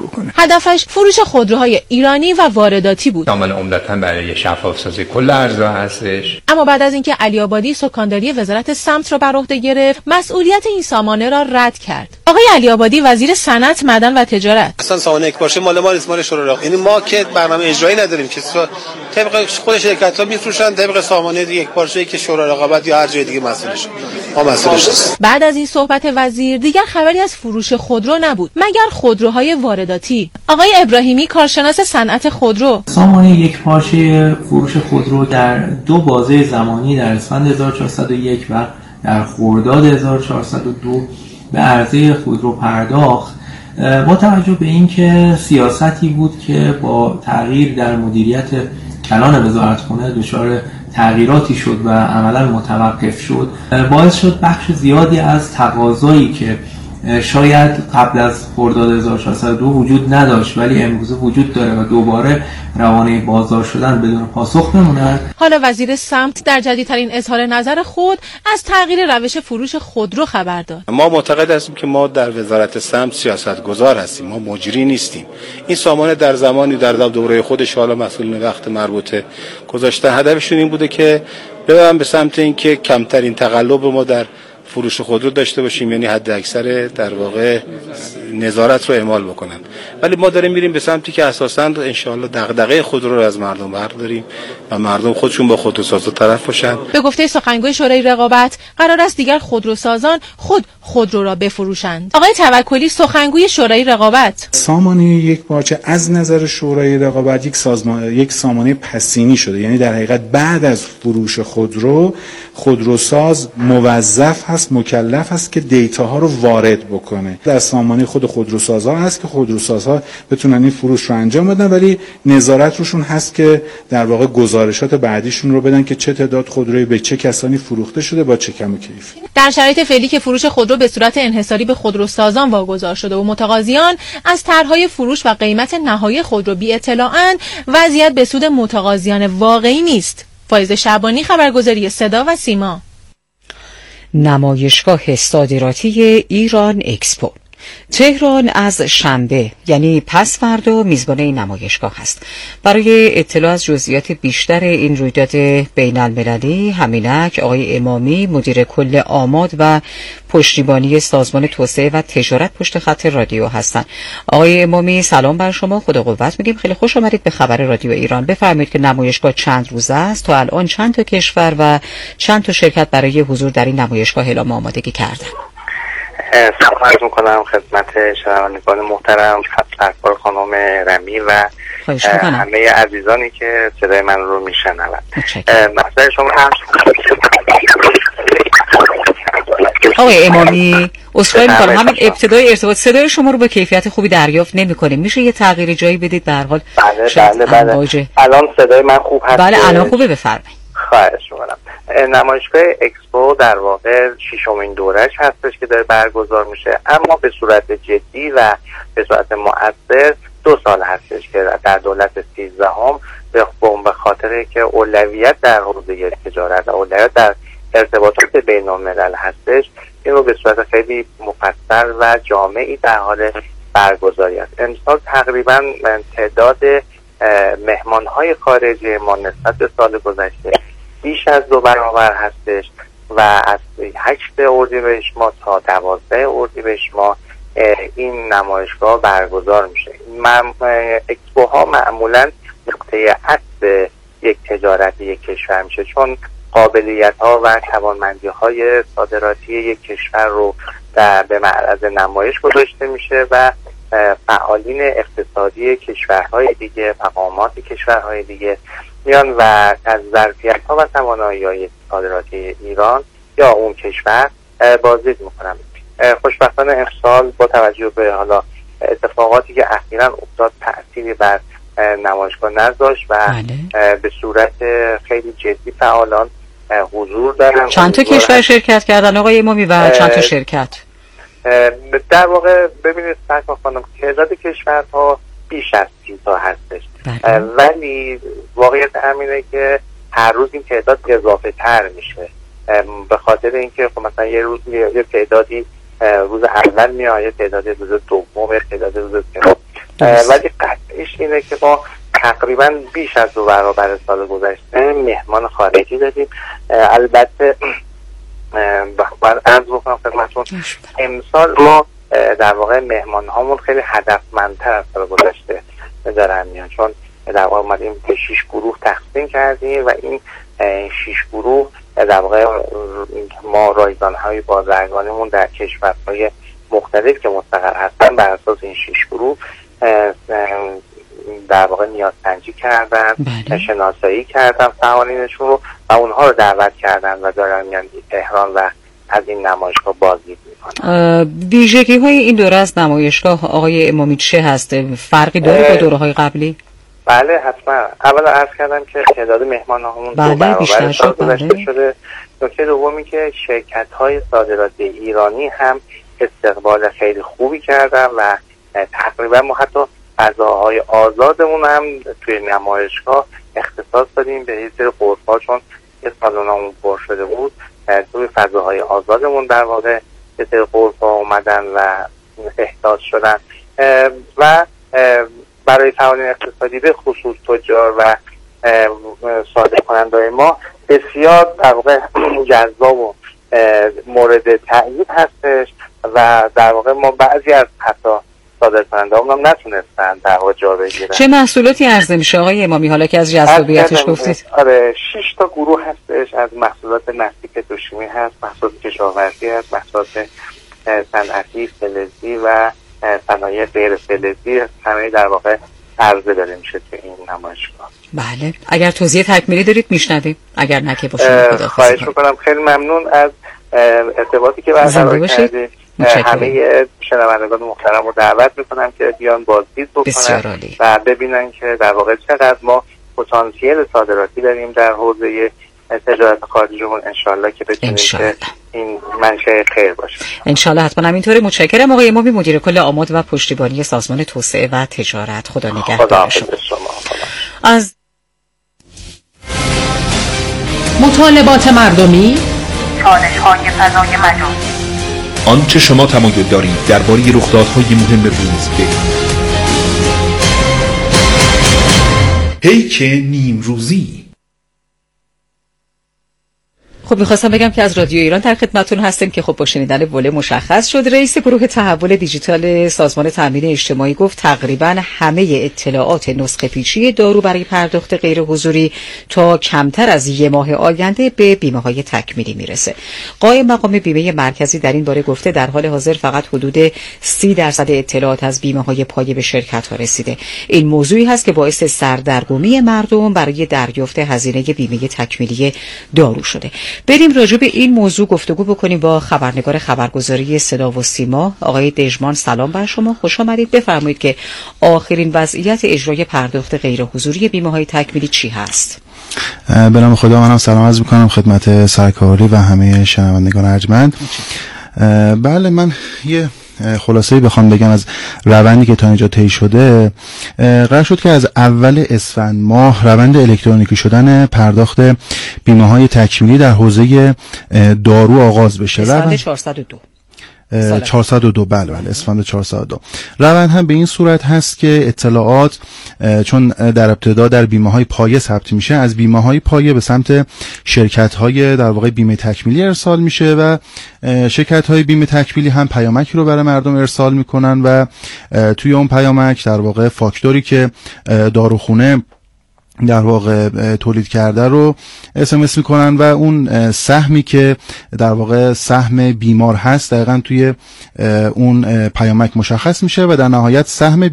بکنه. هدفش فروش خودروهای ایرانی و وارداتی بود. عمل عمدتاً برای شفاف‌سازی کل ارزها هستش. اما بعد از اینکه علی آبادی سکانداری وزارت سمت را بر عهده گرفت، مسئولیت این سامانه را رد کرد. آقای علی آبادی وزیر صنعت، معدن و تجارت: اصلا سامانه یک باشه مال ما نیست، مال شورای. یعنی ما که برنامه اجرایی نداریم که طبق خود شرکت‌ها میفروشن، طبق سامانه یک باشه که شورای رقابت یا هر جای دیگه مسئولش. ما مسئولش نیست. بعد از این صحبت وزیر دیگر خبری از فروش خودرو نبود مگر خودروهای وارداتی. آقای ابراهیمی، کارشناس صنعت خودرو: سامانه یک پارچه فروش خودرو در دو بازه زمانی در اسفند 1401 و در خرداد 1402 به عرضه خودرو پرداخت، با توجه به اینکه سیاستی بود که با تغییر در مدیریت کلان وزارتخانه دچار تغییراتی شد و عملا متوقف شد، باعث شد بخش زیادی از تقاضایی که شاید قبل از خرداد 1402 وجود نداشت ولی امروز وجود داره و دوباره روانه بازار شدن بدون پاسخ بمونند. حالا وزیر سمت در جدیدترین اظهار نظر خود از تغییر روش فروش خودرو خبر داد. ما معتقد هستیم که ما در وزارت سمت سیاستگزار هستیم، ما مجری نیستیم. این سامانه در زمانی در دوره خودش حالا مسئولین وقت مربوطه گذاشته، هدفشون این بوده که ببرن به سمت اینکه کمترین تقلب ما در فروش خودرو داشته باشیم، یعنی حد اکثر در واقع نظارت رو اعمال بکنن. ولی ما داریم میریم به سمتی که اساساً ان شاءالله دغدغه خودرو رو از مردم برداریم و مردم خودشون با خودروسازا طرف باشن. به گفته سخنگوی شورای رقابت، قرار است دیگر خودروسازان خود خودرو را بفروشند. آقای توکلی، سخنگوی شورای رقابت: سامانه یک پارچه از نظر شورای رقابت یک سامانه پسینی شده، یعنی در حقیقت بعد از فروش خودروساز موظف هست، مکلف هست که دیتاها رو وارد بکنه. در سامانه خود خودروسازها هست که خودروسازها بتونن این فروش رو انجام بدن، ولی نظارت روشون هست که در واقع گزارشات بعدیشون رو بدن که چه تعداد خودروی به چه کسانی فروخته شده با چه کم و کیفی. در شرایط فعلی که فروش خودرو به صورت انحصاری به خودروسازان واگذار شده و متقاضیان از طرحهای فروش و قیمت نهایی خودرو بی اطلاعاند، وضعیت به سود متقاضیان واقعی نیست. فایزه شعبانی، خبرگزاری صدا و سیما. نمایشگاه صادراتی ایران اکسپو تهران از شنبه یعنی پس فردا میزبان این نمایشگاه است. برای اطلاع از جزئیات بیشتر این رویداد بین المللی، همینک آقای امامی، مدیر کل آماد و پشتیبانی سازمان توسعه و تجارت پشت خط رادیو هستند. آقای امامی، سلام بر شما، خدا قوت میگیم. خیلی خوش آمدید به خبر رادیو ایران. بفرمایید که نمایشگاه چند روزه است؟ تا الان چند تا کشور و چند تا شرکت برای حضور در این نمایشگاه اعلام آمادگی کردند؟ سلام عرض میکنم خدمت شنوندگان محترم، سرکار خانم رمی و همه عزیزانی که صدای من رو میشنوند. مسئله شما آقای امامی، عذرخواهی میکنم، همین ابتدای ارتباط صدای شما رو با کیفیت خوبی دریافت نمیکنیم. میشه یه تغییر جایی بدید؟ به هر حال بله. الان صدای من خوب هست؟ بله الان خوبه، بفرمایید. خواهش میکنم. نمایشگاه اکسپو در واقع 6مین دورش هستش که داره برگزار میشه، اما به صورت جدی و به صورت مؤثر 2 سال هستش که در دولت 13 به خاطر که اولویت در حوزه تجارت و اولویت در ارتباطات بین الملل هستش، این رو به صورت خیلی مفصل و جامعی در حال برگزاری است. امسال تقریبا تعداد مهمانهای خارجی ما نسبت به سال گذشته بیش از 2 برابر هستش و از 8 اردیبهشت ماه تا 12 اردیبهشت ماه این نمایشگاه برگزار میشه. اکسپوها معمولا نقطه عطف یک تجارت یک کشور میشه، چون قابلیت ها و توانمندی های صادراتی یک کشور رو به معرض نمایش گذاشته میشه و فعالین اقتصادی کشورهای دیگه، مقامات کشورهای دیگه میان و از ظرفیت ها و توانایی های صادراتی ایران یا اون کشور بازدید میکنن. خوشبختانه امسال با توجه به حالا اتفاقاتی که اخیراً افتاد تأثیری بر نمایشگاه نذاشت و به صورت خیلی جدی فعالان حضور دارن. چند تا کشور شرکت کردن آقای امامی و چند تا شرکت؟ در واقع ببینید سرکار خانم، تعداد کشورها بیش از 30 تا هستش، ولی واقعیت همینه که هر روز این تعداد اضافه تر میشه، به خاطر اینکه خب مثلا یه روز یه تعدادی روز اول میاد، یه تعدادی روز دوم، یه تعدادی روز سوم. ولی قطعیش اینه که ما تقریبا بیش از 2 برابر سال گذشته مهمان خارجی داریم. البته باید عرض بکنم خدمتتون امسال ما در واقع مهمان هامون خیلی هدفمندتر از سال گذشته دارن میان، چون در واقع اومدیم به 6 گروه تقسیم کردیم و این 6 گروه در واقع ما رایزان‌های بازرگانیمون در کشورهای مختلف که مستقر هستن بر اساس این 6 گروه در واقع نیازسنجی کردن، شناسایی کردن فعالینشون رو و اونها رو دعوت کردن و دارن میان تهران و از این نمایشگاه بازدید میکنن. ویژگی های این دوره از نمایشگاه آقای امامی چه هست؟ فرقی داره با دوره های قبلی؟ بله حتما. اول عرض کردم که تعداد مهمان همون 2 برابر سال گذشته شده. نکته دومی که شرکت های صادراتی ایرانی هم استقبال خیلی خوبی کردن و تقریبا ما حتی فضاهای آزادمون هم توی نمایشگاه اختصاص دادیم به یه سری غرفه‌ها، چون یه سالنامون پر شده بود. توی فضاهای آزادمون در واقع یه سری غرفه‌ها اومدن و احداث شدن و برای فعالین اقتصادی به خصوص تجار و صادر کننده‌های ما بسیار در واقع جذاب و مورد تأیید هستش و در واقع ما بعضی از حتی صادر کننده هم نتونستن در واقع جا بگیرن. چه محصولاتی عرضه میشه آقای امامی حالا که از جذابیتش گفتید؟ آره 6 تا گروه هستش. از محصولات نسیج دوشیمی هست، محصولات کشاورزی هست، محصولات صنعتی، فلزی و صنایع غیر فلزی، همه در واقع عرضه داره میشه تو این نمایشگاه. بله اگر توضیح تکمیلی دارید میشنویم، اگر نه که باشه خواهش میکنم. خیلی ممنون از ارتباطی که برقرار کردید. همه شنوندگان محترم رو دعوت میکنم که بیان بازدید بکنن و ببینن که در واقع چقدر ما پتانسیل صادراتی داریم در حوزه تجارت خارجیمون. انشالله که بتونیم که این منشأ خیر باشه. انشالله حتما همینطوره. متشکرم آقای امامی، مدیر کل آماد و پشتیبانی سازمان توسعه و تجارت. خدا نگهدار شما. از مطالبات مردمی، چالش‌های فضای مجازی، آنچه شما تمایل دارید درباره رخدادهای مهم روز بگویید. پیک نیمروزی. خب میخواستم بگم که از رادیو ایران در خدمتتون هستیم که خب با شنیدن وله مشخص شد. رئیس گروه تحول دیجیتال سازمان تامین اجتماعی گفت تقریبا همه اطلاعات نسخه پیچی دارو برای پرداخت غیر حضوری تا کمتر از 1 ماه آینده به بیمه‌های تکمیلی میرسه. قائم مقام بیمه مرکزی در این باره گفته در حال حاضر فقط حدود 30% اطلاعات از بیمه‌های پایه به شرکت‌ها رسیده. این موضوعی هست که باعث سردرگمی مردم برای دریافت هزینه بیمه تکمیلی دارو شده. بریم راجع به این موضوع گفتگو بکنیم با خبرنگار خبرگزاری صدا و سیما آقای دژمان. سلام بر شما، خوش آمدید. بفرمایید که آخرین وضعیت اجرای پرداخت غیر حضوری بیمه‌های تکمیلی چی هست؟ به نام خدا منم سلام عرض می‌کنم خدمت سرکاری و همه شنوندگان ارجمند. بله من یه خلاصه‌ای بخوام بگم از روندی که تا اینجا طی شده. قرار شد که از اول اسفند ماه روند الکترونیکی شدن پرداخت بیمه‌های تکمیلی در حوزه دارو آغاز بشه. اسفند 402 402 بله اسفند 402. روند هم به این صورت هست که اطلاعات چون در ابتدا در بیمه‌های پایه ثبت میشه، از بیمه‌های پایه به سمت شرکت‌های در واقع بیمه تکمیلی ارسال میشه و شرکت‌های بیمه تکمیلی هم پیامکی رو برای مردم ارسال میکنن و توی اون پیامک در واقع فاکتوری که داروخونه در واقع تولید کرده رو SMS میکنن و اون سهمی که در واقع سهم بیمار هست دقیقاً توی اون پیامک مشخص میشه و در نهایت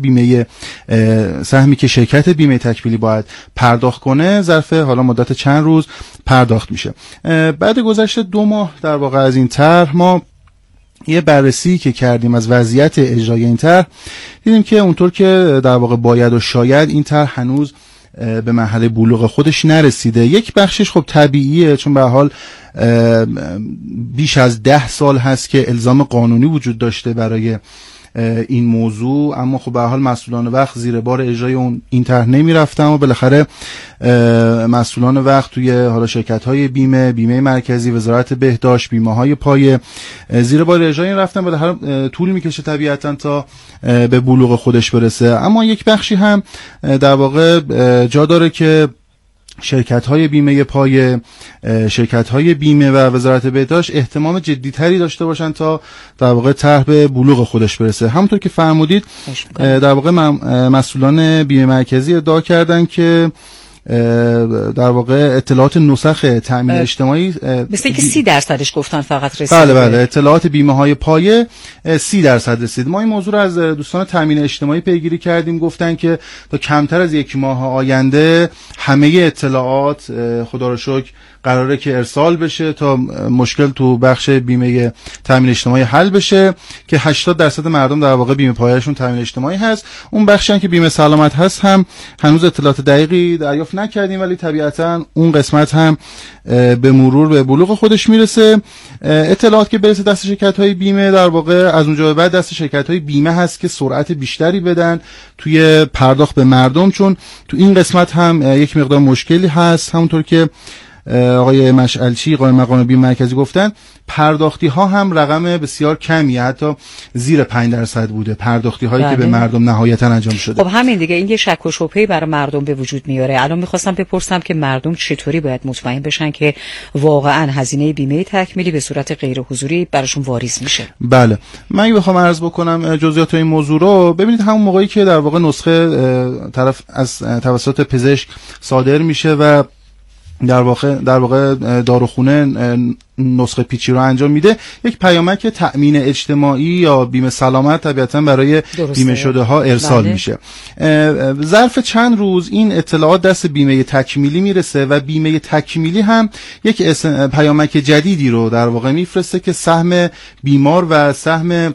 سهمی که شرکت بیمه تکمیلی باید پرداخت کنه ظرف حالا مدت چند روز پرداخت میشه. بعد گذشت 2 ماه در واقع از این طرح ما یه بررسی که کردیم از وضعیت اجرای این طرح دیدیم که اونطور که در واقع باید و شاید این طرح هنوز به مرحله بلوغ خودش نرسیده. یک بخشش خب طبیعیه، چون به حال بیش از 10 سال هست که الزام قانونی وجود داشته برای این موضوع، اما خب به هر حال مسئولان وقت زیر بار اجرای این طرح نمیرفتن و بالاخره مسئولان وقت توی حالا شرکت‌های بیمه مرکزی، وزارت بهداشت، بیمه‌های پایه زیر بار اجرای این رفتن. بالاخره طول میکشه طبیعتاً تا به بلوغ خودش برسه. اما یک بخشی هم در واقع جا داره که شرکت‌های بیمه پایه، شرکت‌های بیمه و وزارت بهداشت اهتمام جدی‌تری داشته باشن تا در واقع طرح به بلوغ خودش برسه. همونطور که فرمودید در واقع مسئولان بیمه مرکزی ادعا کردن که در واقع اطلاعات نسخ تامین اجتماعی مثل که 30% گفتن فقط رسید. بله اطلاعات بیمه های پایه 30% رسید. ما این موضوع رو از دوستان تامین اجتماعی پیگیری کردیم، گفتن که تا کمتر از 1 ماه آینده همه اطلاعات خدا رو شکر قراره که ارسال بشه تا مشکل تو بخش بیمه تامین اجتماعی حل بشه، که 80% مردم در واقع بیمه پایه‌شون تامین اجتماعی هست. اون بخشی که بیمه سلامت هست هم هنوز اطلاعات دقیقی دریافت نکردیم، ولی طبیعتاً اون قسمت هم به مرور به بلوغ خودش میرسه. اطلاعات که برسه دست شرکت‌های بیمه در واقع از اونجا به بعد دست شرکت‌های بیمه هست که سرعت بیشتری بدن توی پرداخت به مردم، چون تو این قسمت هم یک مقدار مشکلی هست. همونطور که آقای مشعلچی قائم مقام بیمه مرکزی گفتن، پرداختی ها هم رقم بسیار کمیه، حتی زیر 5% بوده پرداختی هایی که به مردم نهایتا انجام شده. خب همین دیگه، این یه شک و شبهه‌ای برای مردم به وجود میاره. الان میخواستم بپرسم که مردم چطوری باید مطمئن بشن که واقعا هزینه بیمه تکمیلی به صورت غیر حضوری براشون واریز میشه؟ بله، من بخوام عرض بکنم جزئیات این موضوع رو، ببینید همون موقعی که در واقع نسخه طرف از توسط پزشک صادر میشه و در واقع داروخونه نسخه پیچی رو انجام میده، یک پیامک تأمین اجتماعی یا بیمه سلامت طبیعتاً برای بیمه شده ها ارسال میشه. ظرف چند روز این اطلاعات دست بیمه تکمیلی میرسه و بیمه تکمیلی هم یک پیامک جدیدی رو در واقع میفرسته که سهم بیمار و سهم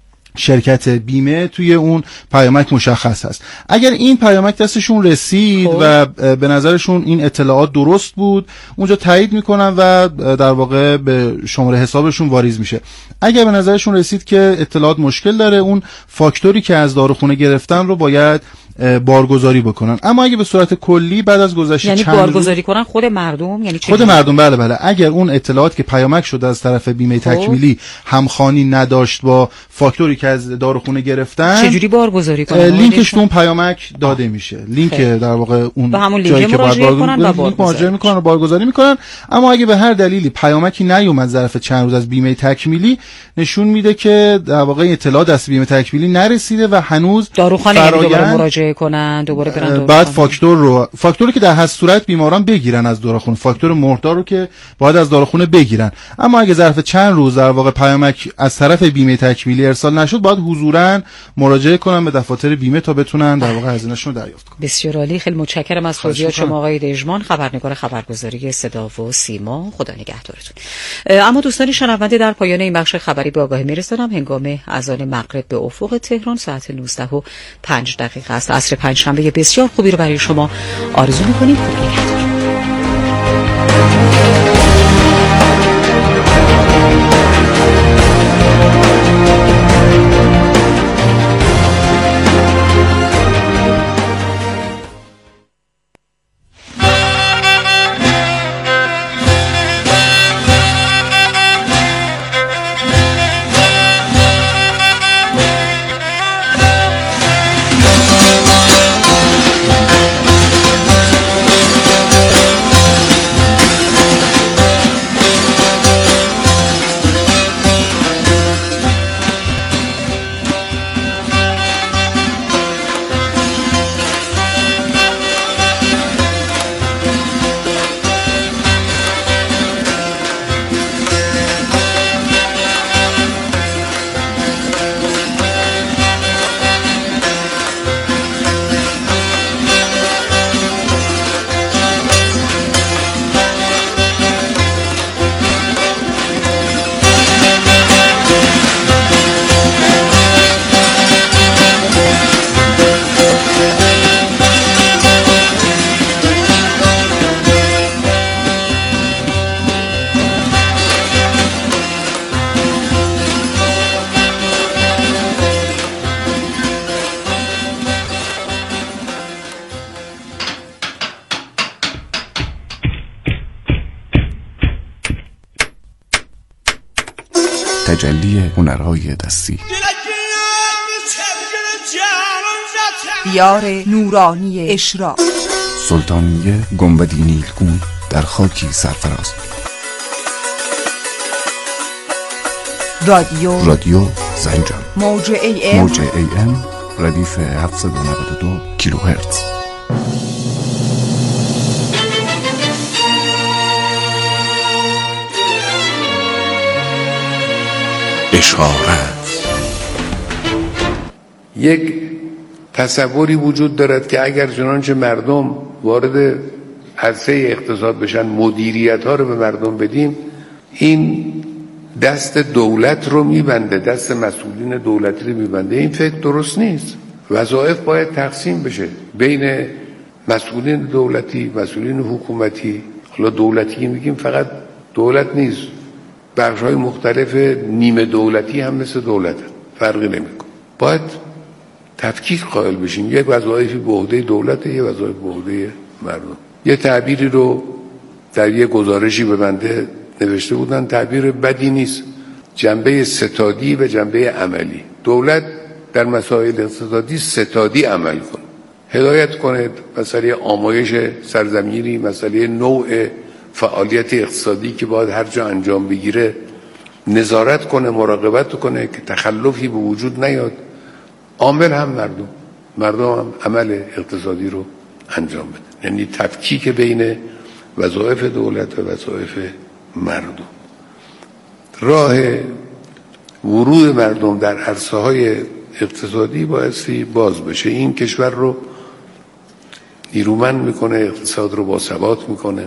شرکت بیمه توی اون پیامک مشخص هست. اگر این پیامک دستشون رسید و به نظرشون این اطلاعات درست بود، اونجا تایید میکنن و در واقع به شماره حسابشون واریز میشه. اگر به نظرشون رسید که اطلاعات مشکل داره، اون فاکتوری که از داروخونه گرفتن رو باید بارگذاری بکنن. اما اگه به صورت کلی بعد از گذشت یعنی بارگذاری کنن خود مردم، یعنی خود مردم، بله اگر اون اطلاعات که پیامک شده از طرف بیمه تکمیلی همخوانی نداشت با فاکتوری که از داروخونه گرفتن، چجوری بارگذاری کنن؟ لینکش تو اون پیامک داده میشه. لینک در واقع اون به همون لینک مراجعه کنن و مراجعه میکنن و بارگذاری میکنن. اما اگه به هر دلیلی پیامکی نیومد ظرف چند روز از بیمه تکمیلی، نشون میده که در واقع اطلاعات از بیمه تکمیلی نرسیده و هنوز داروخانه دوباره مراجعه کنن، دوباره برن بعد فاکتوری که در هر صورت بیماران بگیرن از داروخونه، فاکتور مهردار رو که باید از داروخونه بگیرن. اما اگه ظرف چند روز در واقع پیامک از طرف بیمه تکمیلی ارسال نشد، باید حضوراً مراجعه کنن به دفاتر بیمه تا بتونن در واقع هزینه‌شون رو دریافت کنن. بسیار عالی، خیلی متشکرم از توضیحات شما آقای دژمان، خبرنگار خبرگزاری صدا و سیما. خدا نگهدارتون. اما دوستان شنونده، در پایان این بخش خبری به آگاهی میرسانم هنگام اذان مغرب به افق تهران ساعت 19:05 است. عصر پنجشنبه بسیار خوبی رو برای شما آرزو می‌کنیم. خدا نگهدار. تجلی هنرهای دستی. دیار نورانی اشراق، سلطانیه گنبدی نیلگون در خاکی سرفراز. رادیو زنجان، موج AM ردیف 792 کیلوهرتز. اشارت. یک تصوری وجود دارد که اگر چنانچه مردم وارد عرصه اقتصاد بشن، مدیریت ها رو به مردم بدیم، این دست دولت رو میبنده، دست مسئولین دولتی رو میبنده. این فکر درست نیست. وظایف باید تقسیم بشه بین مسئولین دولتی، مسئولین حکومتی. حالا دولتی میگیم فقط دولت نیست، بخش‌های مختلف نیمه دولتی هم مثل دولت فرقی نمیکنه. باید تفکیک قائل بشیم. یک وظایفی به عهده دولته، یک وظایف به عهده مردم. یه تعبیری رو در یه گزارشی به بنده نوشته بودن، تعبیر بدی نیست، جنبه ستادی و جنبه عملی. دولت در مسائل اقتصادی ستادی عمل کنه، هدایت کنه، مسئله آمایش سرزمینی، مسئله نوع فعالیت اقتصادی که باید هر جا انجام بگیره نظارت کنه، مراقبت کنه که تخلفی به وجود نیاد. عامل هم مردم هم عمل اقتصادی رو انجام بده. یعنی تفکیک بین وظایف دولت و وظایف مردم. راه ورود مردم در عرصه‌های اقتصادی بایستی باز بشه. این کشور رو نیرومند میکنه، اقتصاد رو باثبات میکنه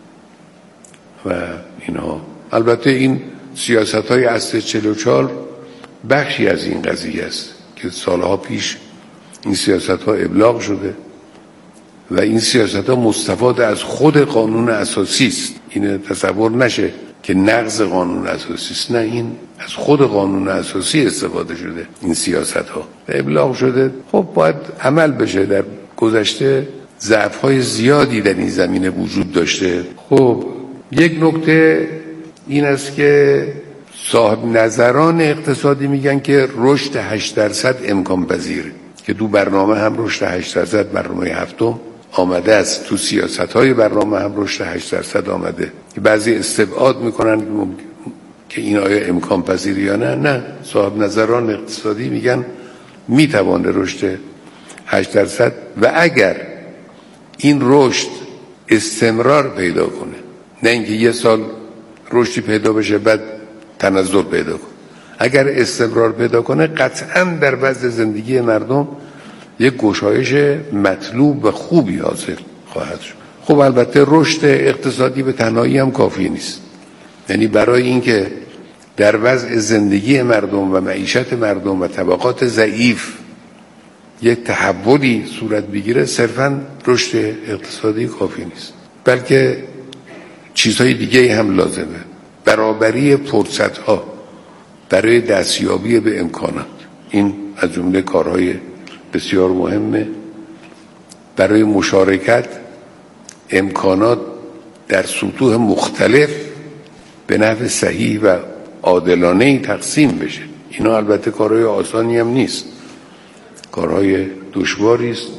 و اینها. البته این سیاست‌های اصل 44 بخشی از این قضیه است که سالها پیش این سیاست‌ها ابلاغ شده و این سیاست‌ها مستفاد از خود قانون اساسی است. این تصور نشه که نقض قانون اساسی است، نه، این از خود قانون اساسی استفاده شده. این سیاست‌ها ابلاغ شده، خب باید عمل بشه. در گذشته ضعف‌های زیادی در این زمینه وجود داشته. خب یک نکته این است که صاحب نظران اقتصادی میگن که رشد 8% امکان پذیره، که تو برنامه هم رشد 8%، برنامه هفتم آمده است، تو سیاست‌های برنامه هم رشد 8% آمده. که بعضی استبعاد میکنن که این آیا امکان پذیر یا نه. نه، صاحب نظران اقتصادی میگن میتوانه رشد 8% و اگر این رشد استمرار پیدا کنه، نه اینکه یه سال رشدی پیدا بشه بعد تنزل پیدا کنه، اگر استمرار پیدا کنه قطعاً در وضع زندگی مردم یک گشایش مطلوب و خوبی حاصل خواهد شد. خب البته رشد اقتصادی به تنهایی هم کافی نیست. یعنی برای اینکه در وضع زندگی مردم و معیشت مردم و طبقات ضعیف یک تحولی صورت بگیره، صرفاً رشد اقتصادی کافی نیست، بلکه چیزهای دیگه هم لازمه. برابری فرصت‌ها برای دستیابی به امکانات، این از جمله کارهای بسیار مهمه. برای مشارکت امکانات در سطوح مختلف به نحو صحیح و عادلانه‌ای تقسیم بشه. اینا البته کارهای آسانی هم نیست، کارهای دشواری است.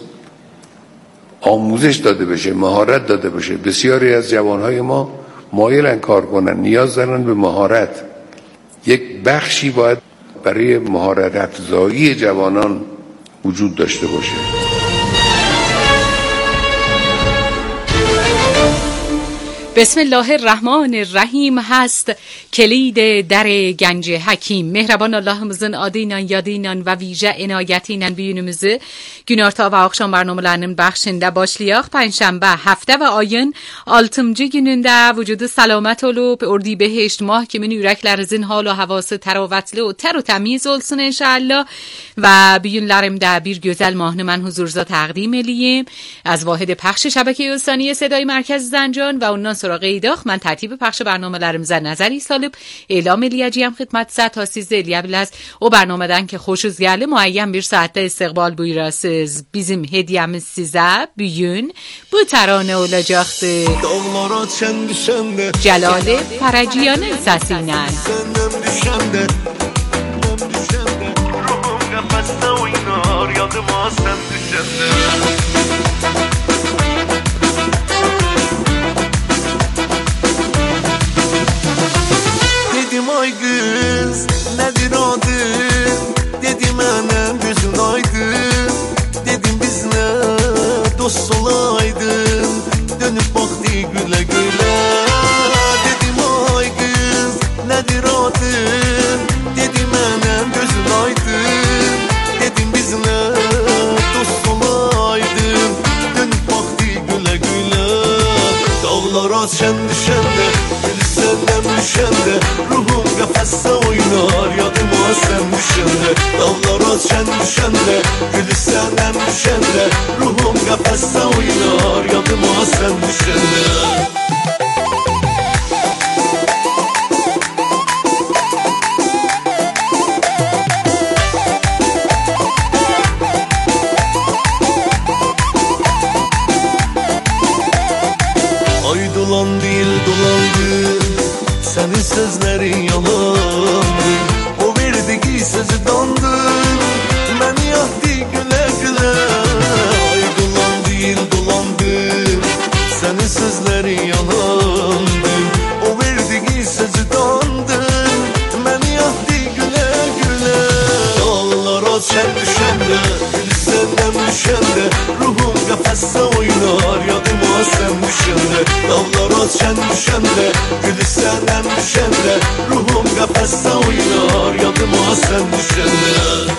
آموزش داده بشه، مهارت داده بشه. بسیاری از جوانهای ما مایلن کار کنن، نیاز دارن به مهارت. یک بخشی باید برای مهارت افزایی جوانان وجود داشته باشه. بسم الله الرحمن الرحیم هست کلید در گنج حکیم. Mehraban Allah'ımızın adıyla yadıyla ve vice inayetiyle büyünümüzü günorta ve akşam barnamelerinin bəxşində başlayaq. Pənşənbə həftə və ayın 6-cı günündə vücudu salamet olub, Eردیبهشت mah kimi ürəklərinizin hal و havası təravətli و tər و təmiz olsun inşallah. و büyünlərimdə bir gözəl mahnı mən huzurunuza təqdim eləyim از واحد پخش شبکه استانی صدای مرکز زنجان و اونان سراغ ایداخ. من ترتیب پخش برنامه لرم زن نظری سال görüp eylem eləyəcəyəm xidmət ta 13:50 az o bərnamədən ki xoşuz gəldi müəyyən bir saatdə istiqbal buyurasız. Bizim hediyemiz sizə bugün bu tərane olacaqdır. Celal Faraciyanın səsiyle. Dedim ay kız nedir adın, dedim annem gözün aydın, dedim biz ne dost olaydın, dönüp baktı güle güle. Dedim ay kız nedir adın, dedim annem gözün aydın, dedim biz ne dost olaydın, dönüp baktı güle güle. Dağlar açan düşende, senden düşende, ruhum kafeste oynar, yadıma sen düşende. Dağlar açan düşende, gülü senden düşende, ruhum kafeste oynar, yadıma sen düşende. Ay dolan değil dolandı, senin sözlerin yalandı. O verdiği sözü dandı, beni yaktı güle güle. Ay dolan değil dolandı, senin sözlerin yalandı. O verdiği sözü dandı, beni yaktı güle güle. Dağlar açan düşende, gülü senden düşende, ruhum kafeste oynar, yadıma sen düşende. Dağlar açan düşende, gülü senden düşende, ruhum kafeste oynar, yadıma sen düşende.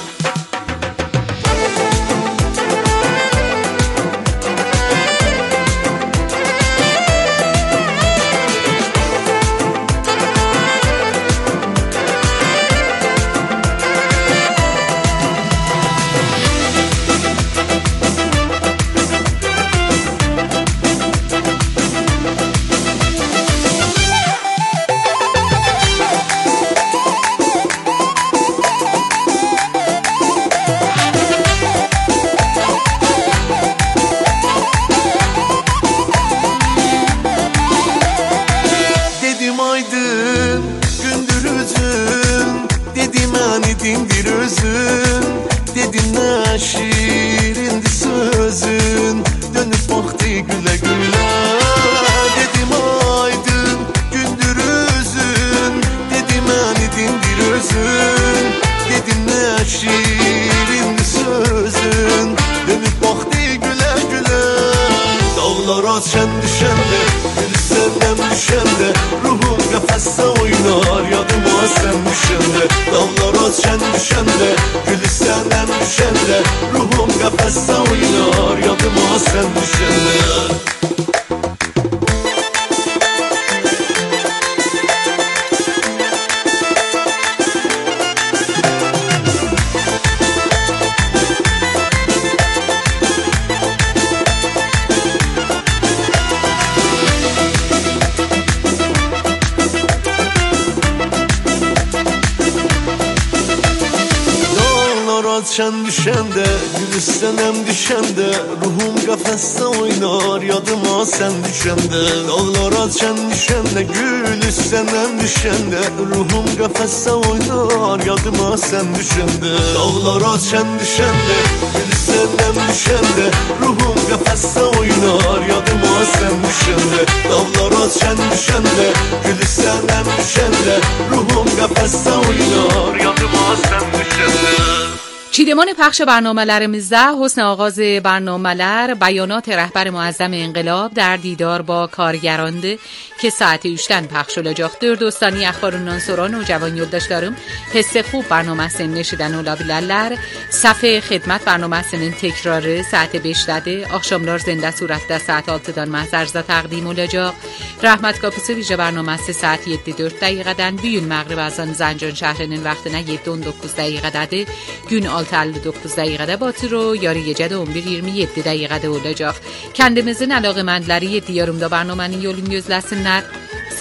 Açan düşende, gülü senem düşende, ruhum kafeste oynar, yadıma sen düşende. Dağlar açan düşende, gülü senem düşende, ruhum kafeste oynar, yadıma sen düşende. Dağlar açan düşende, gülü senem düşende, ruhum kafeste oynar, yadıma sen düşende. Dağlar açan düşende, gülü senem düşende, ruhum kafeste oynar, yadıma sen düşende. چیدمان پخش برنامه‌لرمizdə حسن آغاز برنامه‌lər بیانات رهبر معظم انقلاب در دیدار با کارگراند که saat 3'ten پخش olacaktır. Dostani axbarından sonra Nocavan yoldaşlarım hisse خوب برنامəsini eşidən ola bilərlər. Səhifə xidmət برنامəsinin təkrarı saat 5-dədir. Axşamlar zəndə surətdə saat 6-dan məhzərzdə təqdim olacaq. Rəhmət qapısı vicə برنامəsi saat 7:04 dəqiqədən bu gün məğrib azan Zanjan şəhərinin vaxtına 7:19 dəqiqədədir. Gün 6:59 dəqiqədə batır o, yarı gecədə 11:27 dəqiqədə olacaq. Kəndimizin əlaqəməndləri 7 yarımda برنامəni yolun gözləsinlər.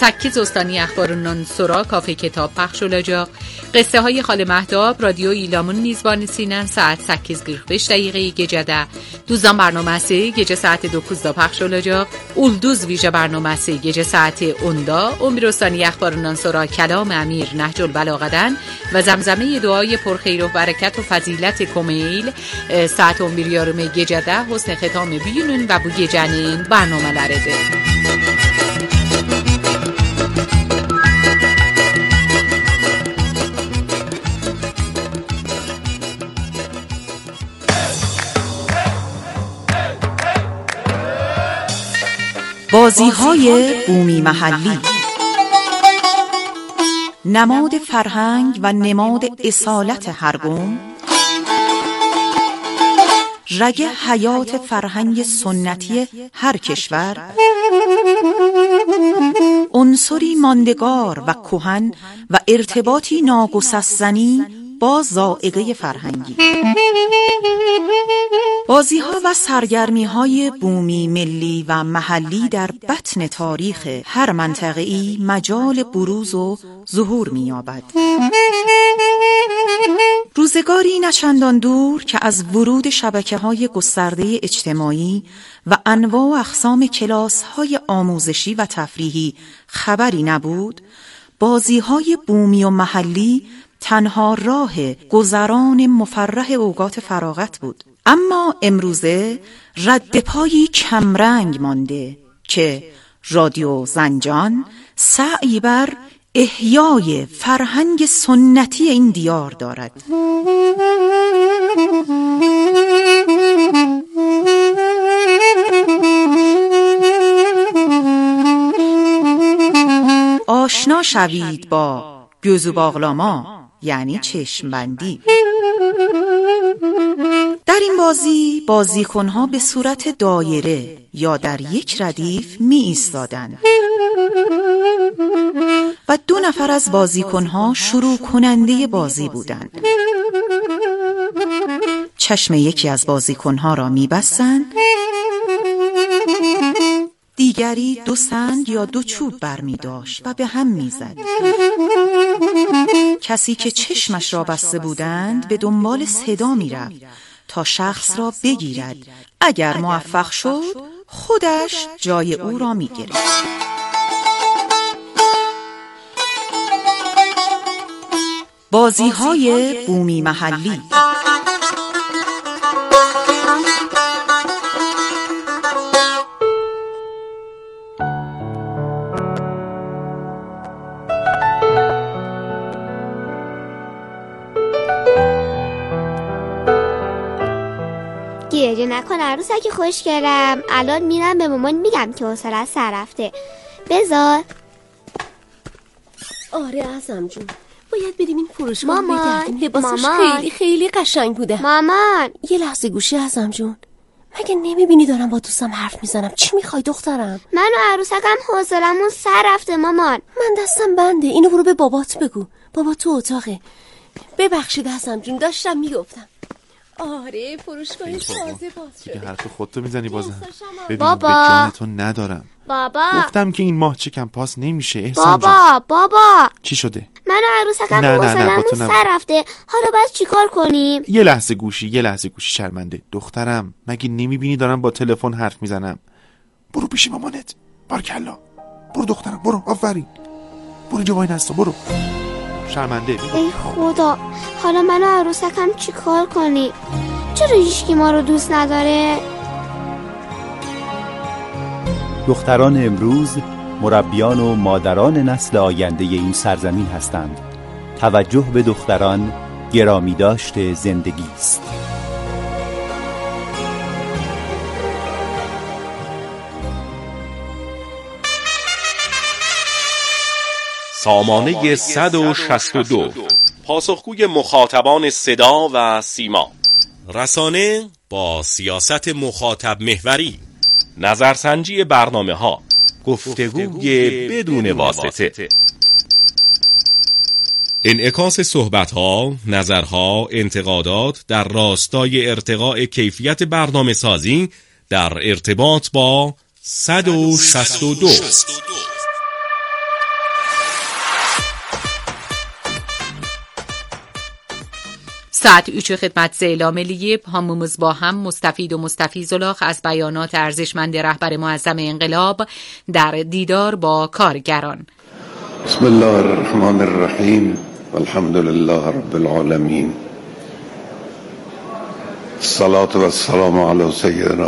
سکیز استانی اخبارونان سورا کافه کتاب پخش ولاجاق قصه های خال مهتاب رادیو ایلامون میزبان سینن ساعت سکیز 45 دقیقه گجده دوزان برنامه سی گجه ساعت 2 پخش ولاجاق اولدوز ویژه برنامه سی گجه ساعت اوندا امیر استانی اخبارونان سورا کلام امیر نهج البلاغه و زمزمه دعای پرخیر و برکت و فضیلت کمیل ساعت 11 گجده حسن ختام بیونون و بوگه جنین برنامه لرده. بازی‌های بومی محلی، نماد فرهنگ و نماد اصالت هر قوم، رگ حیات فرهنگ سنتی هر کشور، عنصری ماندگار و کهن و ارتباطی ناگسستنی با ذائقه فرهنگی. بازی‌ها و سرگرمی‌های بومی ملی و محلی در بطن تاریخ هر منطقه‌ای مجال بروز و ظهور می‌یابد. روزگاری نچندان دور که از ورود شبکه‌های گسترده اجتماعی و انواع و اقسام کلاس‌های آموزشی و تفریحی خبری نبود، بازی‌های بومی و محلی تنها راه گذران مفرح اوقات فراغت بود. اما امروزه رد پایی کمرنگ مانده که رادیو زنجان سعی بر احیای فرهنگ سنتی این دیار دارد. آشنا شوید با گوزو باغلاما، یعنی چشمبندی. در این بازی بازیکنها به صورت دایره یا در یک ردیف می ایستادند و 2 نفر از بازیکنها شروع کننده بازی بودند. چشم یکی از بازیکنها را می بستند، دیگری 2 سنگ یا 2 چوب برمی داشت و به هم می زد. کسی که چشمش را بسته بودند به دنبال صدا می رفت تا شخص را بگیرد. اگر موفق شد خودش جای او را می گرفت. بازی‌های بومی محلی. گریه نکن عروسک خوشگلم، الان میرم به مامان میگم که حوصله‌ات سر رفته. بذار. آره عزم جون، باید بریم این فروشگاه بگردیم. لباسش خیلی خیلی قشنگ بوده. مامان یه لحظه گوشی عزم جون، مگه نمیبینی دارم با دوستم حرف میزنم؟ چی میخوای دخترم؟ من و عروسکم حوصلمون سر رفته مامان. من دستم بنده، اینو برو به بابات بگو. بابا تو اتاقه. ببخشید عزم جون، داشتم میگفتم. آره فروشگاه تازه باز شده. حرف خودتو میزنی بازم. ببین بابا. به جانتو ندارم. بابا گفتم که این ماه چکم پاس نمیشه احسان جون. بابا چی شده؟ من و عروسکم حوصلمون سر رفته. حالا باید چیکار کنیم؟ یه لحظه گوشی شرمنده. دخترم مگه نمیبینی دارم با تلفن حرف میزنم؟ برو پیش مامانت. بارکلا. برو دخترم، برو. آفرین. برو اینجا وای نستا، برو. شرمنده. ای خدا، حالا من و عروسکم چیکار کنیم؟ چرا هیچکی ما رو دوست نداره؟ دختران امروز مربیان و مادران نسل آینده این سرزمین هستند. توجه به دختران گرامی داشت زندگی است. سامانه 162 پاسخگوی مخاطبان صدا و سیما، رسانه با سیاست مخاطب محوری، نظرسنجی برنامه ها، گفتگوی بدون واسطه، انعکاس صحبت ها، نظرها، انتقادات در راستای ارتقاء کیفیت برنامه سازی در ارتباط با 162. ساعت 3 خدمت اعلام لیب هممز با هم مستفید و مستفیض الاخ از بیانات ارزشمند رهبر معظم انقلاب در دیدار با کارگران. بسم الله الرحمن الرحیم والحمد لله رب العالمین. الصلاة و السلام علی سیدنا